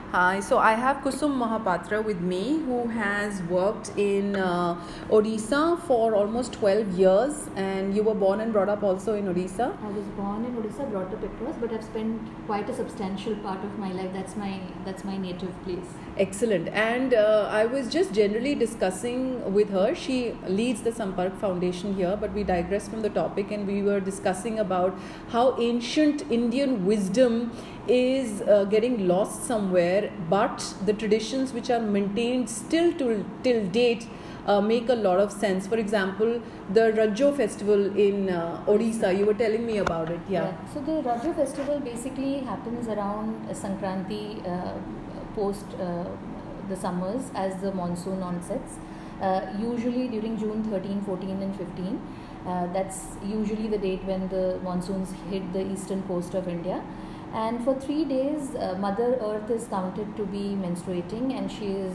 Hi, so I have Kusum Mahapatra with me, who has worked in Odisha for almost 12 years, and you were born and brought up also in Odisha. I was born in Odisha, brought up across, but I've spent quite a substantial part of my life. That's my native place. Excellent. And I was just generally discussing with her. She leads the Sampark Foundation here, but we digressed from the topic, and we were discussing about how ancient Indian wisdom is getting lost somewhere, but the traditions which are maintained still till date make a lot of sense. For example, the Rajo festival in Odisha, you were telling me about it. Yeah. So the Rajo festival basically happens around Sankranti, post the summers as the monsoon onsets. Usually during June 13, 14 and 15. That's usually the date when the monsoons hit the eastern coast of India. And for 3 days, Mother Earth is counted to be menstruating, and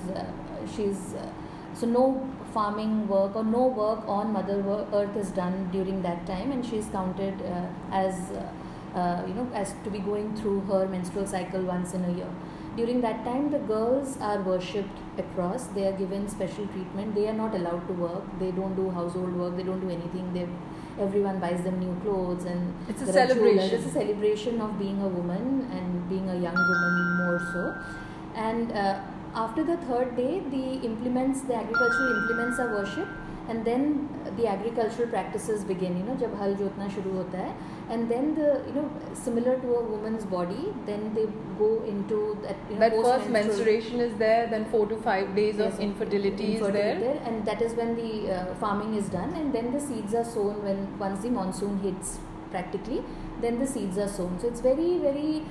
so no farming work or no work on Mother Earth is done during that time, and she is counted as to be going through her menstrual cycle once in a year. During that time, the girls are worshipped across. They are given special treatment. They are not allowed to work. They don't do household work. They don't do anything. Everyone buys them new clothes, and it's a celebration. It's a celebration of being a woman and being a young woman more so. And after the third day, the agricultural implements are worshipped, and then the agricultural practices begin. जब हल जोतना शुरू होता है, and then similar to a woman's body, then they go into that first menstruation is there, then 4 to 5 days of infertility is there, and that is when the farming is done, and then the seeds are sown once the monsoon hits practically, then the seeds are sown. So it's very, very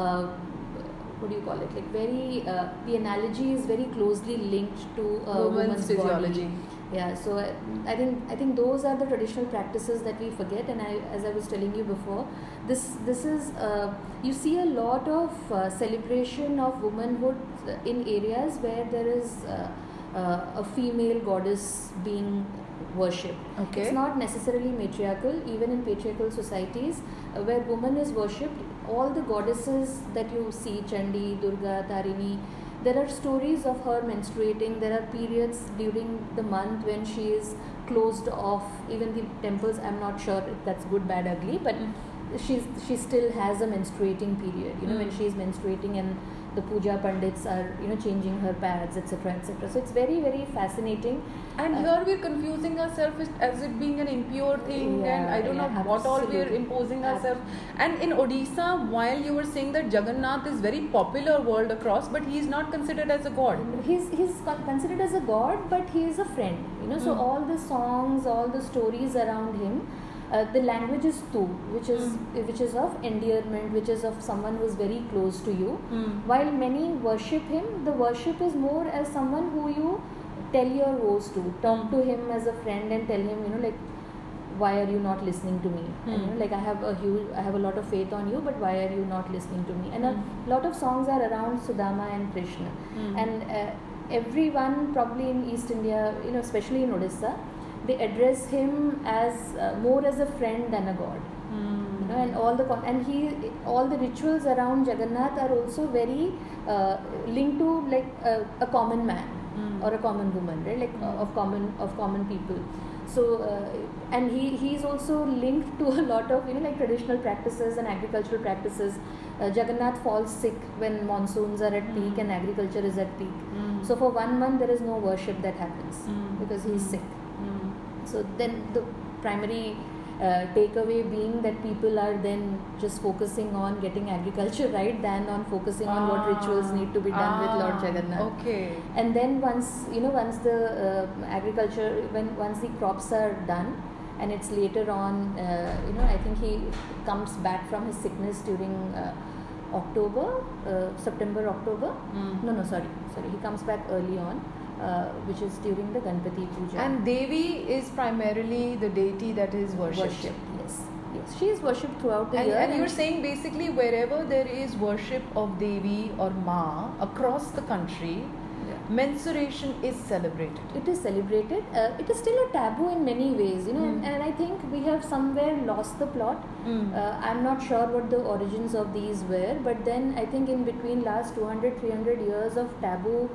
what do you call it? Like very, the analogy is very closely linked to a woman's physiology. Body. Yeah, so I think those are the traditional practices that we forget. And as I was telling you before, this is you see a lot of celebration of womanhood in areas where there is a female goddess being worshipped. Okay. It's not necessarily matriarchal. Even in patriarchal societies where woman is worshipped, all the goddesses that you see, Chandi, Durga, Tarini, there are stories of her menstruating. There are periods during the month when she is closed off. Even the temples, I'm not sure if that's good, bad, ugly, but she still has a menstruating period. When she is menstruating, and the puja pandits are changing her pads, etc., etc. So it's very, very fascinating. And here we're confusing ourselves as it being an impure thing, and I don't know what all we're imposing ourselves. And in Odisha, while you were saying that Jagannath is very popular world across, but he is not considered as a god. He's considered as a god, but he is a friend. So all the songs, all the stories around him. The language is tu, which is of endearment, which is of someone who is very close to you. While many worship him, the worship is more as someone who you tell your woes to, talk to him as a friend, and tell him, like, why are you not listening to me? And, like, I have a lot of faith on you, but why are you not listening to me? And a lot of songs are around Sudama and Krishna, and everyone probably in East India, especially in Odisha, they address him as more as a friend than a god. And all the rituals around Jagannath are also very linked to like a common man or a common woman, right? Like of common people. So and he is also linked to a lot of like traditional practices and agricultural practices. Jagannath falls sick when monsoons are at peak and agriculture is at peak. So for 1 month there is no worship that happens because he is sick. So then the primary takeaway being that people are then just focusing on getting agriculture right than on focusing on what rituals need to be done with Lord Jagannath. Okay. And then once the agriculture, once the crops are done, and it's later on, I think he comes back from his sickness during September, October. Sorry. He comes back early on. Which is during the Ganpati Puja. And Devi is primarily the deity that is worshipped. Yes. She is worshipped throughout the year. And you're saying basically wherever there is worship of Devi or Ma across the country, menstruation is celebrated. It is celebrated. It is still a taboo in many ways, you know, and I think we have somewhere lost the plot. I'm not sure what the origins of these were, but then I think in between last 200-300 years of taboo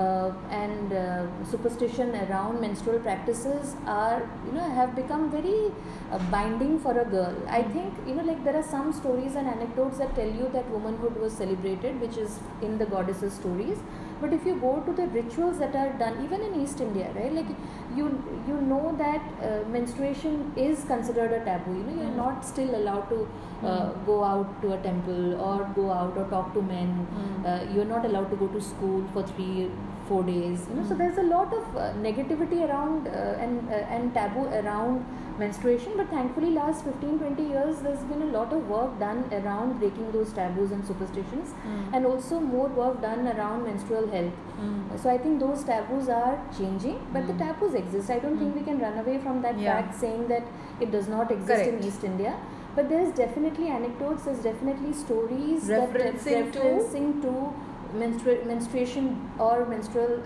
and superstition around menstrual practices are, you know, have become very binding for a girl. I think, you know, like there are some stories and anecdotes that tell you that womanhood was celebrated, which is in the goddesses' stories. But if you go to the rituals that are done, even in East India, right, like you know that menstruation is considered a taboo. You know, you're not still allowed to go out to a temple or go out or talk to men. You're not allowed to go to school for 3-4 days. You know, so there's a lot of negativity around and taboo around menstruation, but thankfully last 15-20 years there's been a lot of work done around breaking those taboos and superstitions, and also more work done around menstrual health. So I think those taboos are changing, but the taboos exist. I don't think we can run away from that fact, saying that it does not exist in East India. But there's definitely anecdotes, there's definitely stories referencing to menstruation or menstrual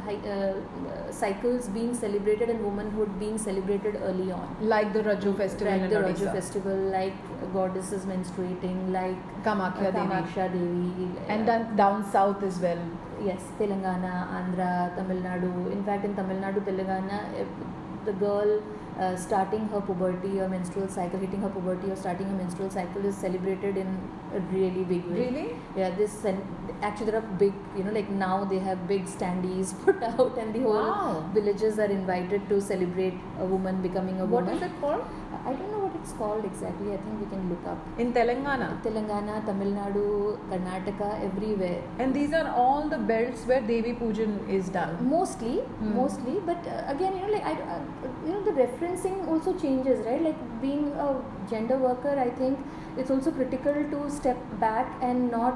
cycles being celebrated and womanhood being celebrated early on. Like the Raju festival in Odisha. Raju festival, like goddesses menstruating, like Kamakhya Devi. And then down south as well. Yes, Telangana, Andhra, Tamil Nadu. In fact, in Tamil Nadu, Telangana, the girl starting her puberty or menstrual cycle, hitting her puberty or starting her menstrual cycle is celebrated in a really big way. Really? Yeah, actually there are big, you know, like now they have big standees put out, and the whole villages are invited to celebrate a woman becoming a woman. What is it called? I don't know what it's called exactly. I think we can look up. In Telangana? Telangana, Tamil Nadu, Karnataka, everywhere. And these are all the belts where Devi Pujan is done? Mostly. But again, you know, like you know, the referencing also changes, right? Like being a gender worker, I think it's also critical to step back and not,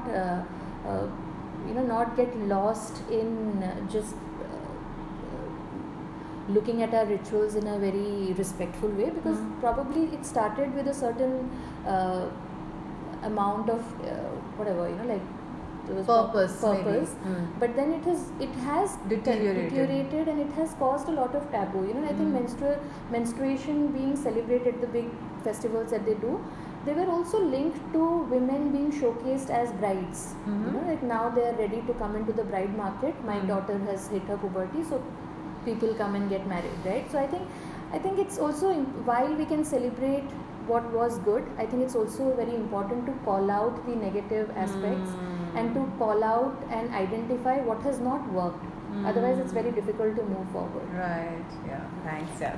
you know, not get lost in just looking at our rituals in a very respectful way, because probably it started with a certain amount of whatever, you know, like purpose. But then it has deteriorated and it has caused a lot of taboo. You know, I think menstruation being celebrated, the big festivals that they do, they were also linked to women being showcased as brides. You know, like now they are ready to come into the bride market. My daughter has hit her puberty, so people come and get married, right? So I think it's also, while we can celebrate what was good, I think it's also very important to call out the negative aspects and to call out and identify what has not worked. Otherwise, it's very difficult to move forward. Right. Yeah. Thanks. Yeah.